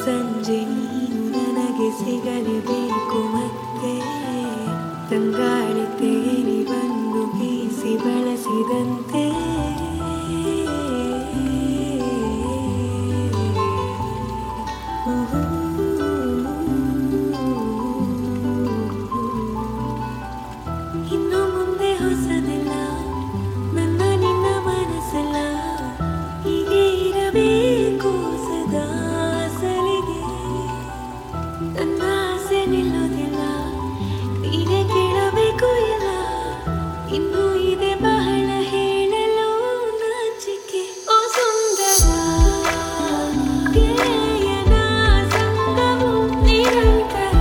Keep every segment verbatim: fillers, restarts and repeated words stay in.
ಸಂಜೆ ನೀನು ನನಗೆ ಸಿಗಲೇಬೇಕು ಮತ್ತೆ ತಂಗಾಳಿ ತೇರಿ ಬಂದು ಬೀಸಿ ಬಳಸಿದಂತೆ ಇನ್ನು ಮುಂದೆ ಹೊಸದೆಲ್ಲ ನನ್ನ ನಿನ್ನ ಮನಸ್ಸೆಲ್ಲ ಹೀಗೆ ಇರಬೇಕು ಸದಾ ಸಲಿಗೆ ನನ್ನ ಆಸೆ ನಿಲ್ಲೋದಿಲ್ಲ ನೀನೇ ಕೇಳಬೇಕು ಎಲ್ಲ ಇನ್ನು ಇದೆ ಬಹಳ ಹೇಳಲು ನಾಚಿಕೆ ಓ ಸುಂದರ ಗೆಳೆಯನ ಸಂಗವು ನಿರಂತರ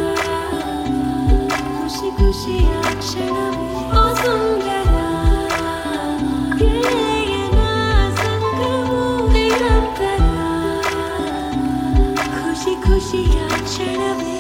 ಖುಷಿ ಖುಷಿಯ ಕ್ಷಣವೇ ಓ ಸುಂದರ ಗೆಳೆಯನ ಸಂಗವು ನಿರಂತರ ಖುಷಿ ಖುಷಿಯ ಕ್ಷಣವೇ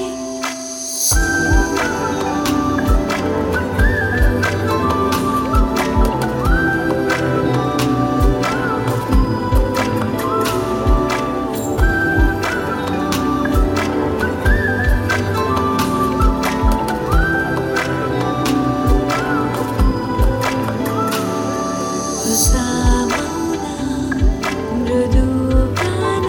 ಹೊಸ ಮೌನ ಮೃದು ಗಾನ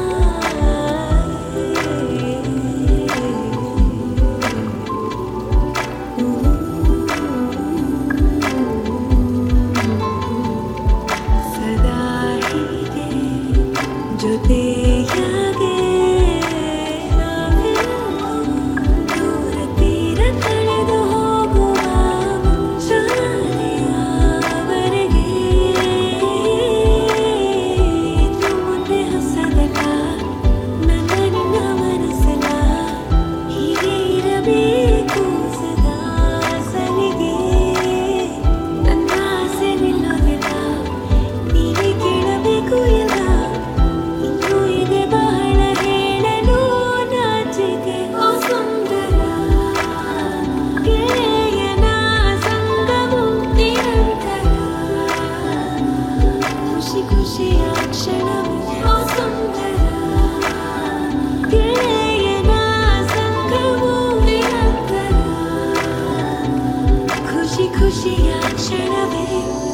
ಸದಾ ಹೀಗೆ ಜೊತೆಯಾಗೆ ದೂರ ತೀರ ಕಳೆದು ಹೋಗುವ ಮುಂಜಾನೆಯವರೆಗೆ ಇನ್ನು ಮುಂದೆ ಹೊಸದಲ್ಲ ನನ್ನ ನಿನ್ನ ಮನಸ್ಸೆಲ್ಲ ಹೀಗೆ ಇರಬೇಕು ಸದಾ ಸಲಿಗೆ ನನ್ನ ಆಸೆ ನಿಲ್ಲೋದಿಲ್ಲ ನೀನೇ ಕೇಳಬೇಕು ಎಲ್ಲ ಇನ್ನು ಇದೆ ಬಹಳ ಹೇಳಲು ನಾಚಿಕೆ ಓ ಸುಂದರ ಗೆಳೆಯನ ಸಂಗವು ನಿರಂತರ ಖುಷಿ ಖುಷಿಯ ಕ್ಷಣವೇ ಓ ಸುಂದರ ಗೆಳೆಯನ ಸಂಗವು ನಿರಂತರ ಖುಷಿ ಖುಷಿಯ ಕ್ಷಣವೇ